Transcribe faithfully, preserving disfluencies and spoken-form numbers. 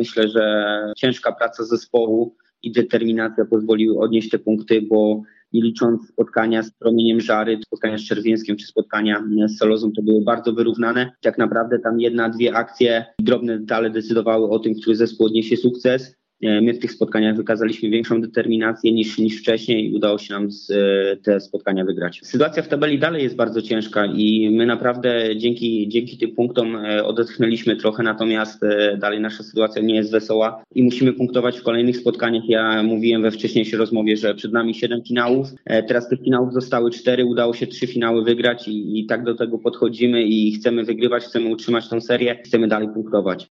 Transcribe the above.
myślę, że ciężka praca zespołu i determinacja pozwoliły odnieść te punkty, bo nie licząc spotkania z Promieniem Żary, spotkania z Czerwińskiem czy spotkania z Solozą, to były bardzo wyrównane. Tak naprawdę tam jedna, dwie akcje drobne detale decydowały o tym, który zespół odniesie sukces. My w tych spotkaniach wykazaliśmy większą determinację niż, niż wcześniej i udało się nam z, te spotkania wygrać. Sytuacja w tabeli dalej jest bardzo ciężka i my naprawdę dzięki, dzięki tym punktom odetchnęliśmy trochę, natomiast dalej nasza sytuacja nie jest wesoła i musimy punktować w kolejnych spotkaniach. Ja mówiłem we wcześniejszej rozmowie, że przed nami siedem finałów, teraz tych finałów zostały cztery, udało się trzy finały wygrać i, i tak do tego podchodzimy i chcemy wygrywać, chcemy utrzymać tą serię, chcemy dalej punktować.